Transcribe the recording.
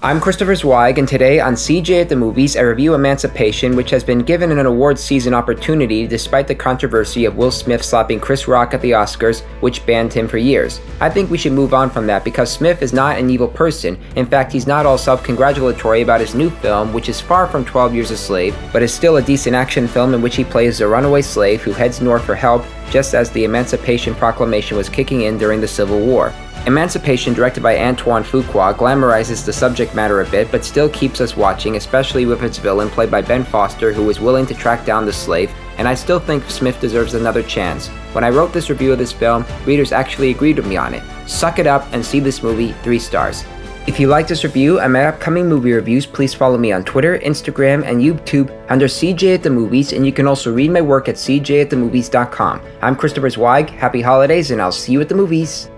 I'm Christopher Zweig, and today on CJ at the Movies, I review Emancipation, which has been given an awards season opportunity despite the controversy of Will Smith slapping Chris Rock at the Oscars, which banned him for years. I think we should move on from that because Smith is not an evil person. In fact, he's not all self-congratulatory about his new film, which is far from 12 Years a Slave, but is still a decent action film in which he plays a runaway slave who heads north for help just as the Emancipation Proclamation was kicking in during the Civil War. Emancipation, directed by Antoine Fuqua, glamorizes the subject matter a bit, but still keeps us watching, especially with its villain played by Ben Foster, who is willing to track down the slave, and I still think Smith deserves another chance. When I wrote this review of this film, readers actually agreed with me on it. Suck it up and see this movie 3 stars. If you like this review and my upcoming movie reviews, please follow me on Twitter, Instagram, and YouTube under CJ at the Movies, and you can also read my work at cjatthemovies.com. I'm Christopher Zweig, happy holidays, and I'll see you at the movies.